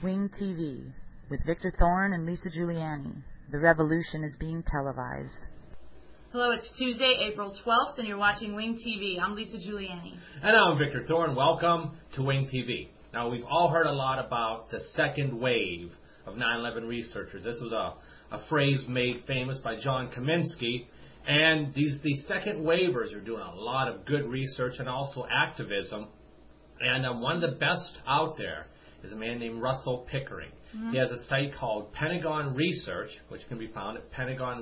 Wing TV with Victor Thorne and Lisa Giuliani. The revolution is being televised. Hello, it's Tuesday, April 12th, and you're watching Wing TV. I'm Lisa Giuliani. And I'm Victor Thorne. Welcome to Wing TV. Now, we've all heard a lot about the second wave of 9/11 researchers. This was a phrase made famous by John Kaminsky. And these second wavers are doing a lot of good research and also activism. And one of the best out there is a man named Russell Pickering. Mm-hmm. He has a site called Pentagon Research, which can be found at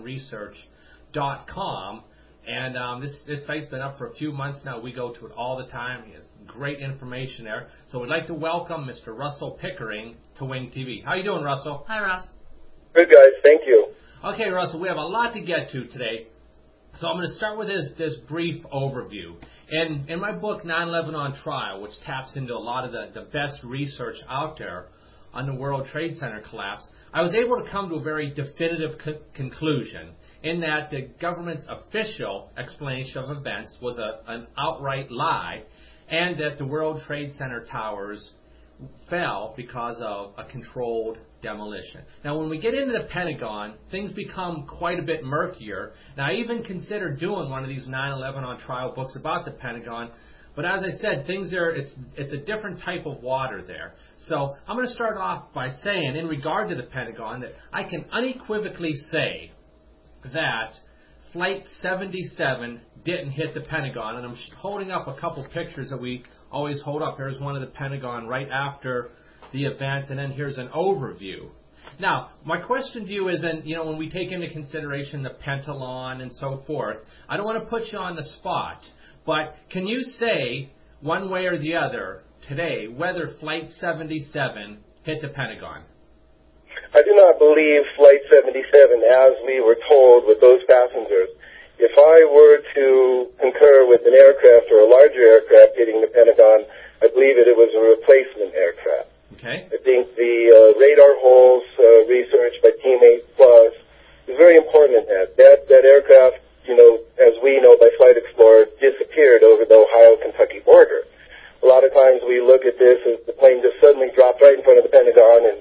pentagonresearch.com. And this site's been up for a few months now. We go to it all the time. He has great information there. So we'd like to welcome Mr. Russell Pickering to Wing TV. How you doing, Russell? Hi, Russ. Good, guys. Thank you. Okay, Russell, we have a lot to get to today. So I'm going to start with this brief overview. In my book, 9/11 on Trial, which taps into a lot of the best research out there on the World Trade Center collapse, I was able to come to a very definitive conclusion in that the government's official explanation of events was an outright lie, and that the World Trade Center towers fell because of a controlled demolition. Now, when we get into the Pentagon, things become quite a bit murkier. Now, I even considered doing one of these 9/11 on Trial books about the Pentagon, but as I said, it's a different type of water there. So I'm going to start off by saying, in regard to the Pentagon, that I can unequivocally say that Flight 77 didn't hit the Pentagon, and I'm holding up a couple pictures that we always hold up. Here's one of the Pentagon right after the event, and then here's an overview. Now, my question to you isn't, when we take into consideration the pentalon and so forth, I don't want to put you on the spot, but can you say, one way or the other, today, whether Flight 77 hit the Pentagon? I do not believe Flight 77, as we were told with those passengers. If I were to concur with an aircraft or a larger aircraft hitting the Pentagon, I believe it was a replacement aircraft. Okay. I think the radar holes research by Team 8 Plus is very important in that. That aircraft, as we know by Flight Explorer, disappeared over the Ohio-Kentucky border. A lot of times we look at this as the plane just suddenly dropped right in front of the Pentagon and,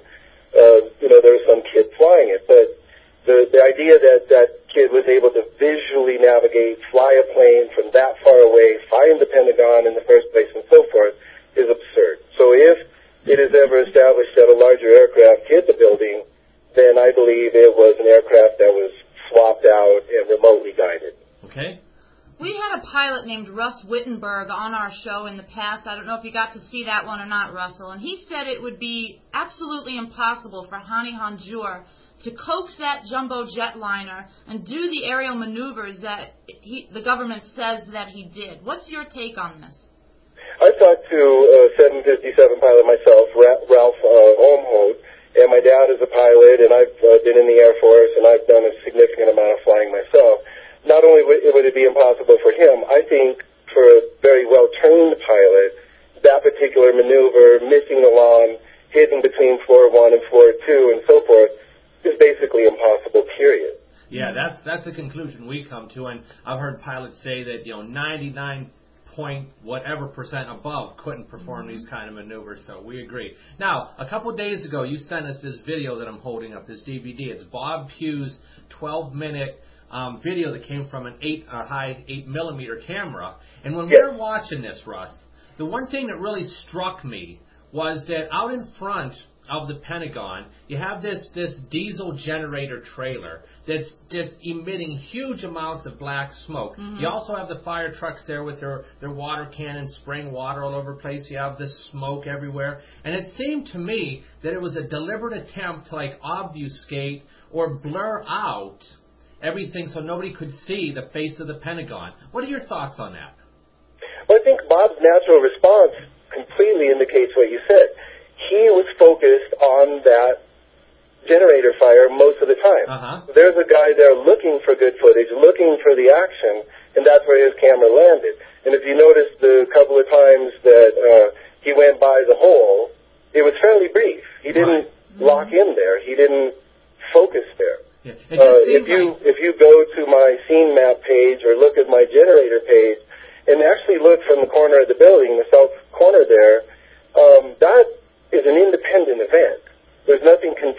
there was some kid flying it. But the idea that that kid was able to visually navigate, fly a plane from that far away, find the Pentagon in the first place, and so forth, is absurd. So if it is ever established that a larger aircraft hit the building, then I believe it was an aircraft that was swapped out and remotely guided. Okay. We had a pilot named Russ Wittenberg on our show in the past. I don't know if you got to see that one or not, Russell. And he said it would be absolutely impossible for Hani Hanjour to coax that jumbo jetliner and do the aerial maneuvers that the government says that he did. What's your take on this? I talked to a 757 pilot myself, Ralph Olmholt, and my dad is a pilot, and I've been in the Air Force, and I've done a significant amount of flying myself. Not only would it be impossible for him, I think for a very well-trained pilot, that particular maneuver, missing the lawn, hitting between floor 1 and floor 2, and so forth, is basically impossible, period. Yeah, that's the conclusion we come to, and I've heard pilots say that 99 point whatever percent above couldn't perform these kind of maneuvers, so we agree. Now, a couple of days ago, you sent us this video that I'm holding up, this DVD. It's Bob Pugh's 12-minute video that came from a high 8mm camera, and when we were watching this, Russ, the one thing that really struck me was that out in front of the Pentagon, you have this diesel generator trailer that's emitting huge amounts of black smoke. Mm-hmm. You also have the fire trucks there with their water cannons spraying water all over the place. You have this smoke everywhere. And it seemed to me that it was a deliberate attempt to obfuscate or blur out everything so nobody could see the face of the Pentagon. What are your thoughts on that? Well, I think Bob's natural response completely indicates what you said. He was focused on that generator fire most of the time. Uh-huh. There's a guy there looking for good footage, looking for the action, and that's where his camera landed. And if you noticed the couple of times that he went by the hole, it was fairly brief. He didn't lock in there. He didn't focus there. Yeah. If you go to my scene map page or look at my generator page and actually look from the corner of the building, the south corner there, that is an independent event.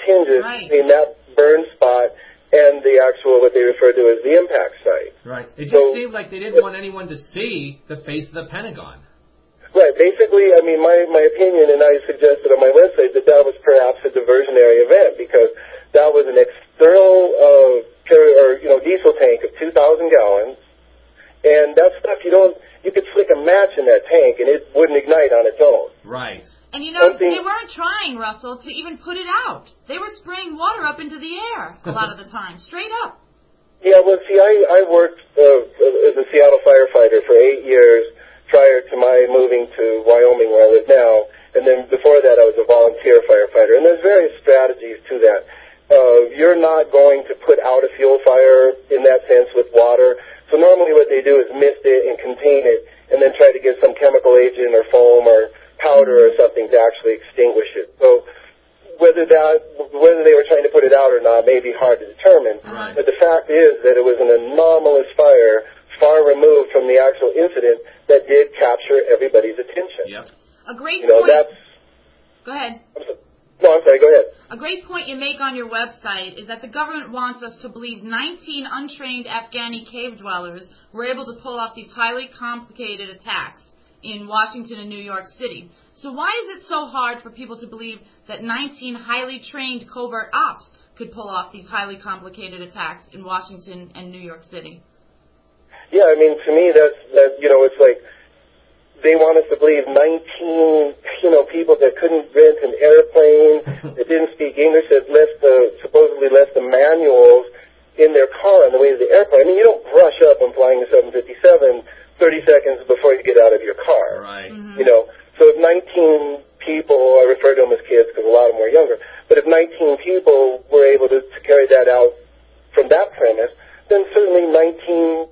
hinges between that burn spot and the actual, what they refer to as the impact site. Right. It just seemed like they didn't want anyone to see the face of the Pentagon. Right. Basically, I mean, my opinion, and I suggested on my website that was perhaps a diversionary event because that was an external diesel tank of 2,000 gallons, and that stuff you could flick a match in that tank and it wouldn't ignite on its own. Right. And they weren't trying, Russell, to even put it out. They were spraying water up into the air a lot of the time, straight up. Yeah, well, see, I worked as a Seattle firefighter for 8 years prior to my moving to Wyoming, where I live now. And then before that, I was a volunteer firefighter. And there's various strategies to that. You're not going to put out a fuel fire in that sense with water. So normally what they do is mist it and contain it and then try to get some chemical agent or foam or powder or something to actually extinguish it. So whether they were trying to put it out or not may be hard to determine. Right. But the fact is that it was an anomalous fire far removed from the actual incident that did capture everybody's attention. Yep. A great point. Go ahead. No, I'm sorry, go ahead. A great point you make on your website is that the government wants us to believe 19 untrained Afghani cave dwellers were able to pull off these highly complicated attacks in Washington and New York City. So why is it so hard for people to believe that 19 highly trained covert ops could pull off these highly complicated attacks in Washington and New York City? Yeah, I mean, to me, that's it's like they want us to believe 19, people that couldn't rent an airplane, that didn't speak English, that supposedly left the manuals in their car on the way to the airplane. I mean, you don't brush up on flying a 757 30 seconds before you get out of your car. Right. Mm-hmm. So if 19 people, I refer to them as kids because a lot of them were younger, but if 19 people were able to carry that out from that premise, then certainly 19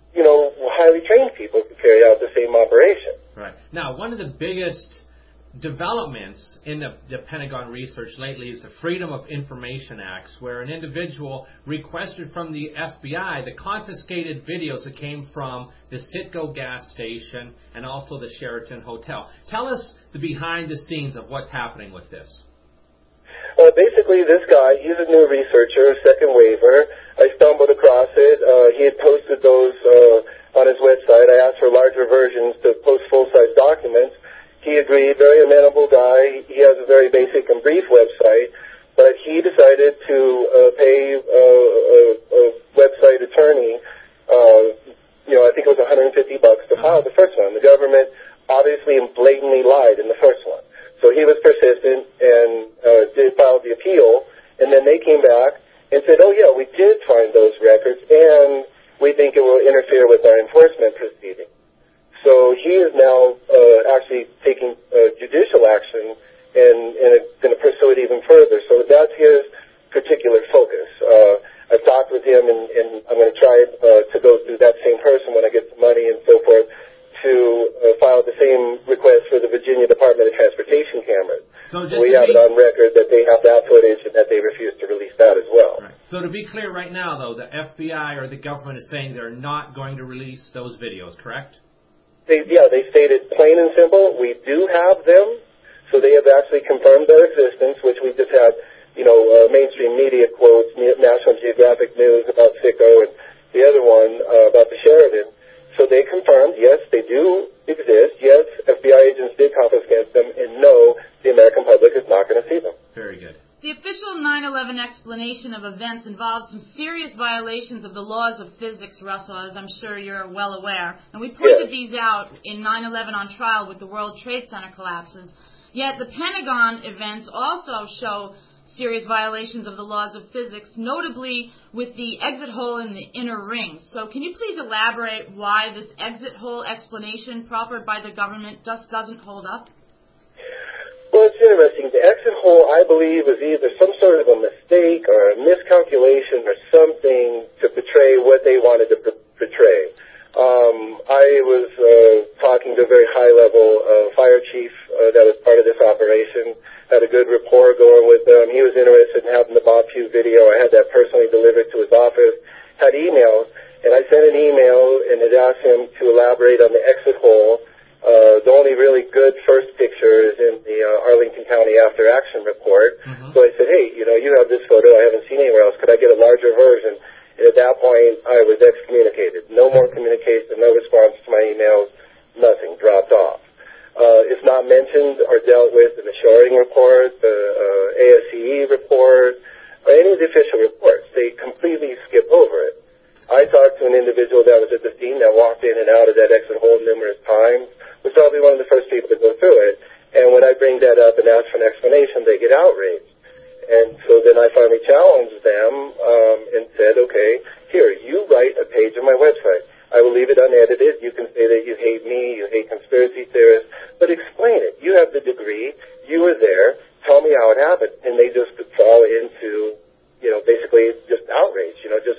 highly trained people could carry out the same operation. Right. Now, one of the biggest developments in the Pentagon research lately is the Freedom of Information Acts, where an individual requested from the FBI the confiscated videos that came from the Citgo gas station and also the Sheraton Hotel. Tell us the behind the scenes of what's happening with this. Basically, this guy, he's a new researcher, second waiver. I stumbled across it. He had posted those on his website. I asked for larger versions to post full-size documents. He agreed, very amenable guy. He has a very basic and brief website, but he decided to pay a website attorney, I think it was $150 to file the first one. The government obviously and blatantly lied in the first one. So he was persistent and did file the appeal, and then they came back and said, oh, yeah, we did find those records, and we think it will interfere with our enforcement proceeding. So he is now actually taking judicial action and going to pursue it even further. So that's his particular focus. I've talked with him, and I'm going to try to go through that same person when I get the money and so forth to file the same request for the Virginia Department of Transportation cameras. So we have it on record that they have that footage and that they refuse to release that as well. Right. So to be clear right now, though, the FBI or the government is saying they're not going to release those videos, correct? They stated plain and simple, we do have them, so they have actually confirmed their existence, which we just had, mainstream media quotes, National Geographic News about Citgo, and the other one about the Sheraton. So they confirmed, yes, they do exist, yes, FBI agents did confiscate them, and no, the American public is not going to see them. Very good. The official 9/11 explanation of events involves some serious violations of the laws of physics, Russell, as I'm sure you're well aware. And we pointed these out in 9/11 on Trial with the World Trade Center collapses. Yet the Pentagon events also show serious violations of the laws of physics, notably with the exit hole in the inner rings. So can you please elaborate why this exit hole explanation proffered by the government just doesn't hold up? Well, it's interesting. The exit hole, I believe, is either some sort of a mistake or a miscalculation or something to portray what they wanted to portray. I was talking to a very high-level fire chief that was part of this operation, had a good rapport going with them. He was interested in having the Bob Pugh video. I had that personally delivered to his office, had emails, and I sent an email and it asked him to elaborate on the exit hole The only really good first picture is in the Arlington County After Action report. Mm-hmm. So I said, hey, you have this photo I haven't seen anywhere else. Could I get a larger version? And at that point, I was excommunicated. No more communication, no response to my emails, nothing, dropped off. It's not mentioned or dealt with in the shoring report, the ASCE report, or any of the official reports. They completely skip over it. I talked to an individual that was at the scene that walked in and out of that exit hole numerous times, was probably one of the first people to go through it. And when I bring that up and ask for an explanation, they get outraged. And so then I finally challenged them and said, okay, here, you write a page on my website. I will leave it unedited. You can say that you hate me, you hate conspiracy theorists, but explain it. You have the degree. You were there. Tell me how it happened. And they just fall into, basically just outrage,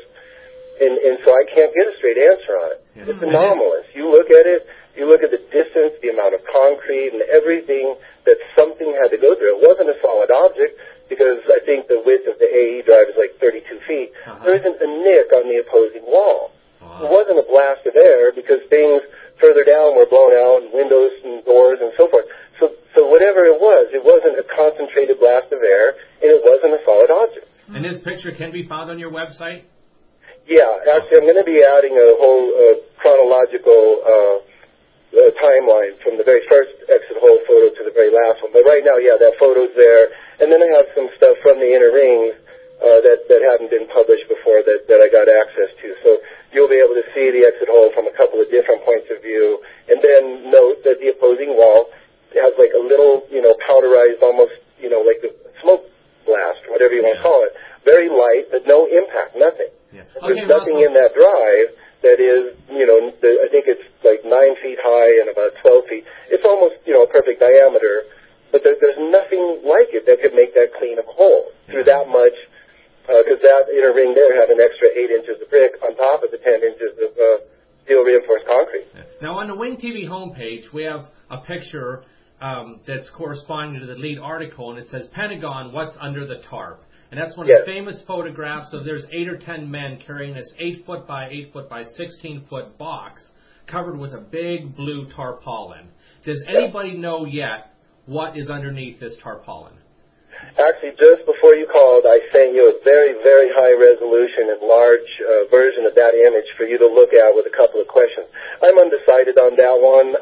And so I can't get a straight answer on it. Yes. It's anomalous. You look at it, you look at the distance, the amount of concrete, and everything that something had to go through. It wasn't a solid object because I think the width of the AE drive is like 32 feet. Uh-huh. There isn't a nick on the opposing wall. Wow. It wasn't a blast of air because things further down were blown out, and windows and doors and so forth. So whatever it wasn't a concentrated blast of air, and it wasn't a solid object. And this picture can be found on your website? Yeah, actually, I'm going to be adding a whole chronological timeline from the very first exit hole photo to the very last one. But right now, yeah, that photo's there. And then I have some stuff from the inner rings that hadn't been published before that I got access to. So you'll be able to see the exit hole from a couple of different points of view. And then note that the opposing wall has like a little, powderized, almost, like a smoke blast, whatever you want to call it. Very light, but no impact, nothing. Yeah. There's nothing in that drive that is, I think it's like 9 feet high and about 12 feet. It's almost, a perfect diameter, but there's nothing like it that could make that clean of hole through that much, because that inner ring there had an extra 8 inches of brick on top of the 10 inches of steel reinforced concrete. Now on the Wing TV homepage, we have a picture that's corresponding to the lead article, and it says, Pentagon, what's under the tarp? And that's one of the famous photographs of there's 8 or 10 men carrying this 8 foot by 8 foot by 16 foot box covered with a big blue tarpaulin. Does anybody know yet what is underneath this tarpaulin? Actually, just before you called, I sent you a very, very high resolution and large version of that image for you to look at with a couple of questions. I'm undecided on that one.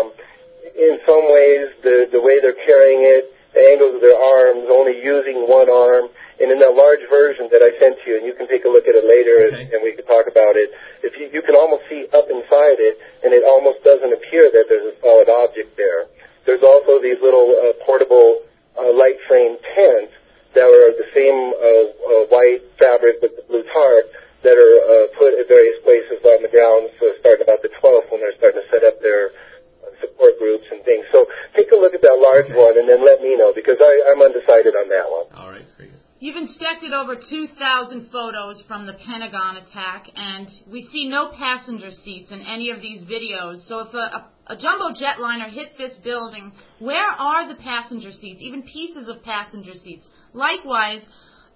In some ways, the way they're carrying it, the angles of their arms, only using one arm. And in that large version that I sent you, and you can take a look at it later, and we can talk about it, if you can almost see up inside it, and it almost doesn't appear that there's a solid object there. There's also these little portable light frame tents that are the same white fabric with the blue tarp that are put at various places on the ground, so starting about the 12th when they're starting to set up their support groups and things. So take a look at that large one and then let me know, because I'm undecided on that one. All right, very good. You've inspected over 2,000 photos from the Pentagon attack, and we see no passenger seats in any of these videos. So if a jumbo jetliner hit this building, where are the passenger seats, even pieces of passenger seats? Likewise,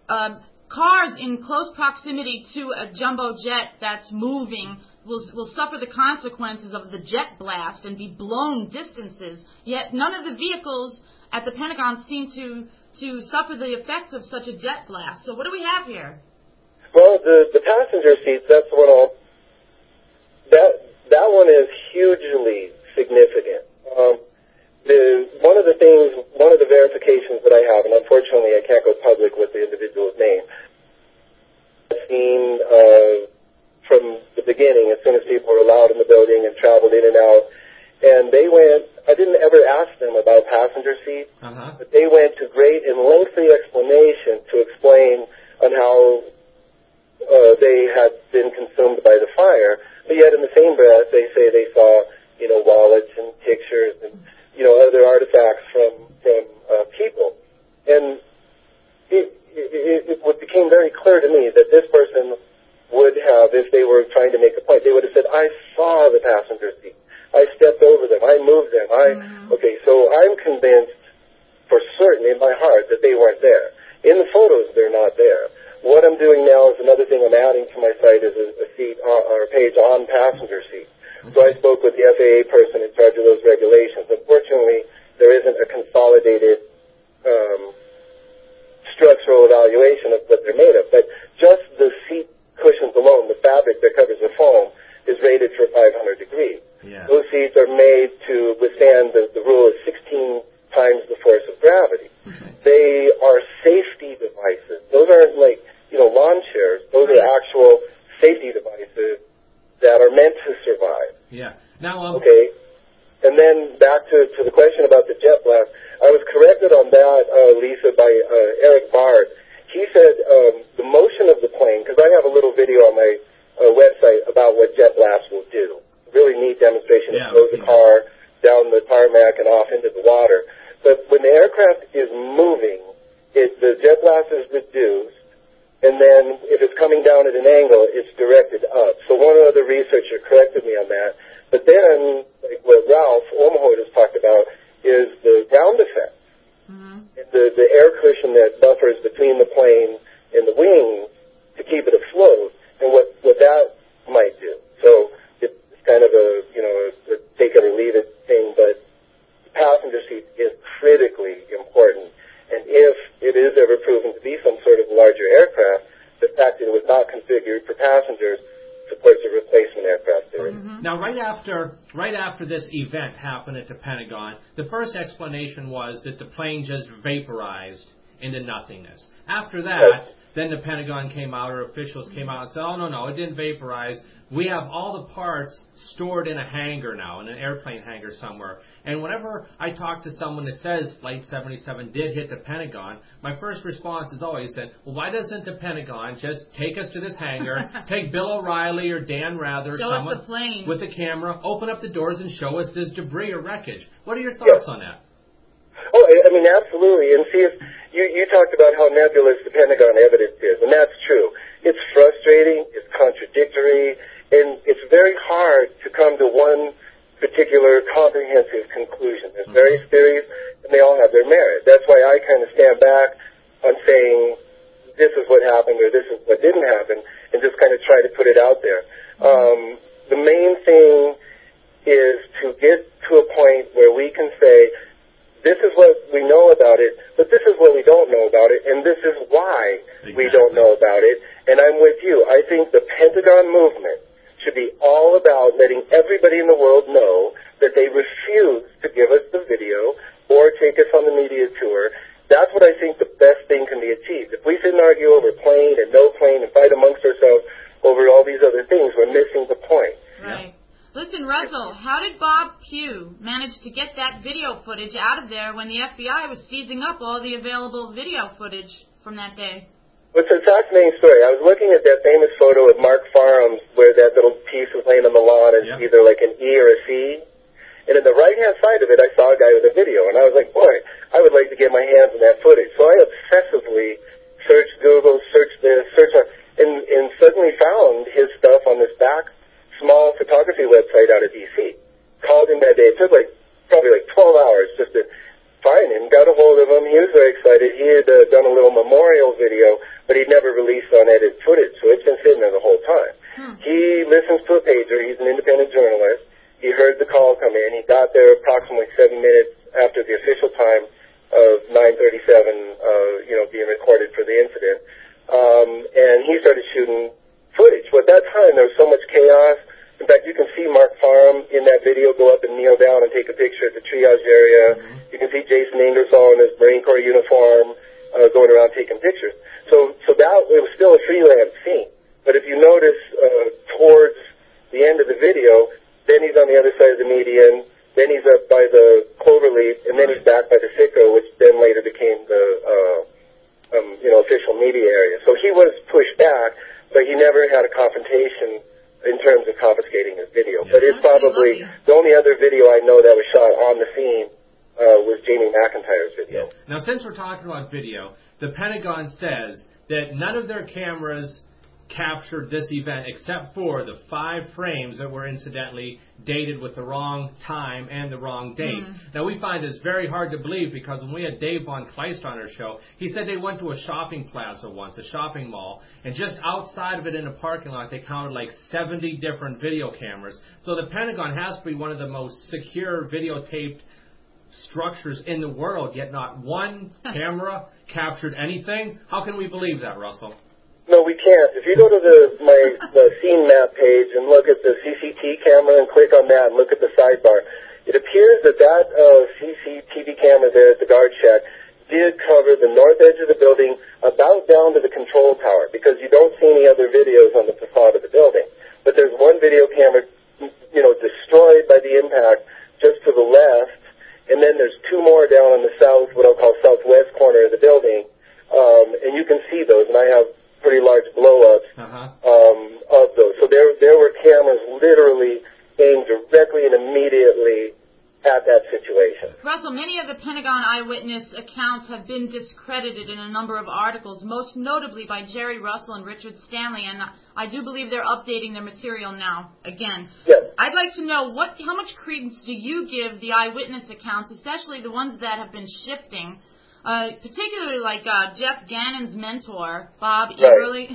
cars in close proximity to a jumbo jet that's moving will suffer the consequences of the jet blast and be blown distances, yet none of the vehicles at the Pentagon seem to suffer the effects of such a jet blast. So what do we have here? Well, the passenger seats, that's one that one is hugely significant. One of the verifications that I have, and unfortunately I can't go public with the individual's name, I've seen from the beginning, as soon as people were allowed in the building and traveled in and out, and they went, I didn't ever ask them about passenger seats, but they went to great and lengthy explanation to explain on how they had been consumed by the fire, but yet in the same breath they say they saw, wallets and pictures and, other artifacts from people. And it became very clear to me that this person would have, if they were trying to make a point, they would have said, I saw the passenger seat. I stepped over them. I moved them. Okay, so I'm convinced for certain in my heart that they weren't there. In the photos, they're not there. What I'm doing now is another thing I'm adding to my site is a seat or a page on passenger seat. So I spoke with the FAA person in charge of those regulations. Unfortunately, there isn't a consolidated structural evaluation of what they're made of. But just the seat cushions alone, the fabric that covers the foam, is rated for 500 degrees. Yeah. Those seats are made to withstand the rule of 16 times the force of gravity. They are safety devices. Those aren't like, lawn chairs. Those are actual safety devices that are meant to survive. Yeah. Now, okay. And then back to the question about the jet blast. I was corrected on that, Lisa, by Eric Bard. He said the motion of the plane, because I have a little video on my website about what jet blast will do. Really neat demonstration. It throws the car down the tarmac and off into the water. But when the aircraft is moving, the jet blast is reduced, and then if it's coming down at an angle, it's directed up. So one other researcher corrected me on that. But then, like what Ralph Olmhout has talked about, is the ground effect. Mm-hmm. The air cushion that buffers between the plane and the wings to keep it afloat, and what that might do. So it's kind of a take it or leave it thing, but the passenger seat is critically important. And if it is ever proven to be some sort of larger aircraft, the fact that it was not configured for passengers supports a replacement aircraft theory. Mm-hmm. Now, right after this event happened at the Pentagon, the first explanation was that the plane just vaporized into nothingness. After that, then the Pentagon came out, or officials came out and said, oh, no, it didn't vaporize. We have all the parts stored in a hangar now, in an airplane hangar somewhere. And whenever I talk to someone that says Flight 77 did hit the Pentagon, my first response is always said, well, why doesn't the Pentagon just take us to this hangar, take Bill O'Reilly or Dan Rather, someone with a camera, open up the doors and show us this debris or wreckage? What are your thoughts on that? Oh, I mean, absolutely. And see, if you talked about how nebulous the Pentagon evidence is, and that's true. It's frustrating, it's contradictory, and it's very hard to come to one particular comprehensive conclusion. There's various theories, and they all have their merit. That's why I kind of stand back on saying this is what happened or this is what didn't happen, and just kind of try to put it out there. The main thing is to get to a point where we can say, this is what we know about it, but this is what we don't know about it, and this is why we don't know about it. And I'm with you. I think the Pentagon movement should be all about letting everybody in the world know that they refuse to give us the video or take us on the media tour. That's what I think the best thing can be achieved. If we sit and argue over plane and no plane and fight amongst ourselves over all these other things, we're missing the point. Right. Listen, Russell, how did Bob Pugh manage to get that video footage out of there when the FBI was seizing up all the available video footage from that day? Well, it's a fascinating story. I was looking at that famous photo of Mark Farham where that little piece was laying on the lawn as either like an E or a C. And in the right-hand side of it, I saw a guy with a video. And I was like, boy, I would like to get my hands on that footage. So I obsessively searched Google, searched this, and suddenly found his stuff on this small photography website out of D.C. Called him that day. It took probably 12 hours just to find him. Got a hold of him. He was very excited. He had done a little memorial video, but he'd never released unedited footage, so it's been sitting there the whole time. He listens to a pager. He's an independent journalist. He heard the call come in. He got there approximately 7 minutes after the official time of 9:37, being recorded for the incident. And he started shooting footage. But at that time, there was so much chaos. In fact, you can see Mark Farham in that video go up and kneel down and take a picture at the triage area. You can see Jason Ingersoll in his Marine Corps uniform going around taking pictures. So that it was still a freelance scene. But if you notice towards the end of the video, then he's on the other side of the median, then he's up by the cloverleaf, and then he's back by the Sicko, which then later became the official media area. So he was pushed back, but he never had a confrontation in terms of confiscating his video. But it's probably the only other video I know that was shot on the scene was Jamie McIntyre's video. Now, since we're talking about video, the Pentagon says that none of their cameras captured this event except for the 5 frames that were incidentally dated with the wrong time and the wrong date. Now, we find this very hard to believe because when we had Dave Von Kleist on our show, he said they went to a shopping plaza once, a shopping mall, and just outside of it in a parking lot, they counted like 70 different video cameras. So the Pentagon has to be one of the most secure videotaped structures in the world, yet not one camera captured anything. How can we believe that, Russell? No, we can't. If you go to the scene map page and look at the CCTV camera and click on that and look at the sidebar, it appears that CCTV camera there at the guard shack did cover the north edge of the building about down to the control tower, because you don't see any other videos on the facade of the building. But there's one video camera, destroyed by the impact just to the left, and then there's 2 more down on the south, what I'll call southwest corner of the building, and you can see those, and I have pretty large blow-ups of those. So there were cameras literally aimed directly and immediately at that situation. Russell, many of the Pentagon eyewitness accounts have been discredited in a number of articles, most notably by Jerry Russell and Richard Stanley, and I do believe they're updating their material now again. Yes. I'd like to know how much credence do you give the eyewitness accounts, especially the ones that have been shifting, particularly like Jeff Gannon's mentor, Bob Eberly?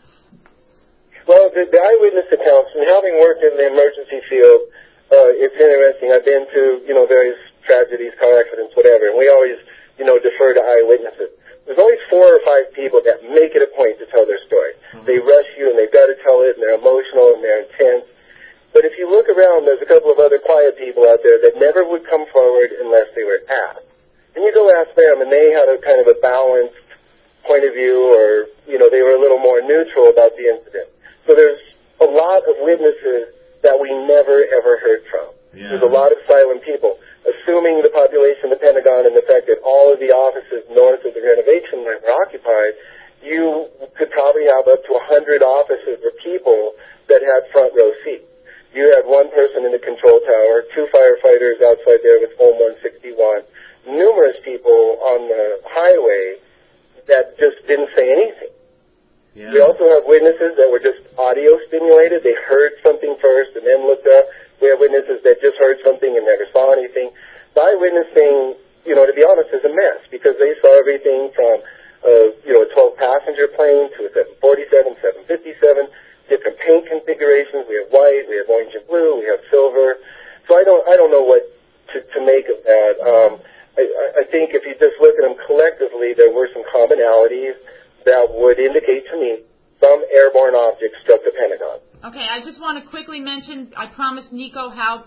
Well, the eyewitness accounts, and having worked in the emergency field, it's interesting. I've been to, various tragedies, car accidents, whatever, and we always, defer to eyewitnesses. There's always 4 or 5 people that make it a point to tell their story. They rush you, and they've got to tell it, and they're emotional, and they're intense. But if you look around, there's a couple of other quiet people out there that never would come forward unless they were asked. And you go ask them, and they had a kind of a balanced point of view, or, they were a little more neutral about the incident. So there's a lot of witnesses that we never, ever heard from. Yeah. There's a lot of silent people. Assuming the population of the Pentagon and the fact that all of the offices north of the renovation line were occupied, you could probably have up to 100 offices or people that had front row seats. You had 1 person in the control tower, 2 firefighters outside there with Home 161, numerous people on the highway that just didn't say anything. Yeah. We also have witnesses that were just audio stimulated. They heard something first and then looked up. We have witnesses that just heard something and never saw anything. The eyewitnessing, to be honest, is a mess, because they saw everything from a 12-passenger plane to a 747, 757, different paint configurations. We have white, we have orange and blue, we have silver. So I don't know what to make of that. I think if you just look at them collectively, there were some commonalities that would indicate to me some airborne object struck the Pentagon. Okay, I just want to quickly mention, I promised Nico how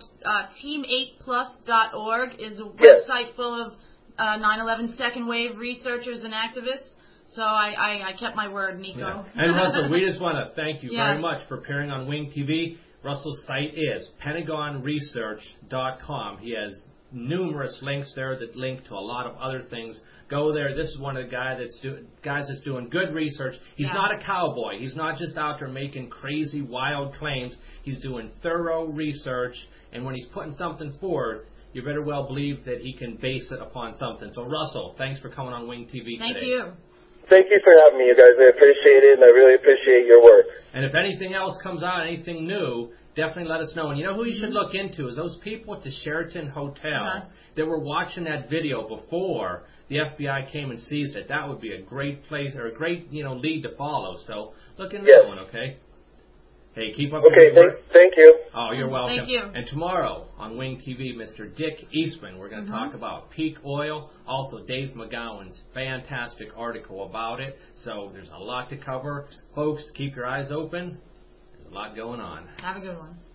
team8plus.org is a website full of 9/11 second wave researchers and activists. So I kept my word, Nico. Yeah. And Russell, we just want to thank you very much for appearing on Wing TV. Russell's site is PentagonResearch.com. He has numerous links there that link to a lot of other things. Go there. This is one of the guys that's doing good research. He's not a cowboy. He's not just out there making crazy, wild claims. He's doing thorough research, and when he's putting something forth, you better well believe that he can base it upon something. So, Russell, thanks for coming on Wing TV today. Thank you. Thank you for having me, you guys. I appreciate it, and I really appreciate your work. And if anything else comes out, anything new, definitely let us know. And you know who you should look into is those people at the Sheraton Hotel that were watching that video before the FBI came and seized it. That would be a great place, or a great, lead to follow. So look into that one, okay? Hey, keep up the good work. Thank you. Oh, you're welcome. Thank you. And tomorrow on Wing TV, Mr. Dick Eastman, we're going to talk about peak oil. Also, Dave McGowan's fantastic article about it. So there's a lot to cover. Folks, keep your eyes open. There's a lot going on. Have a good one.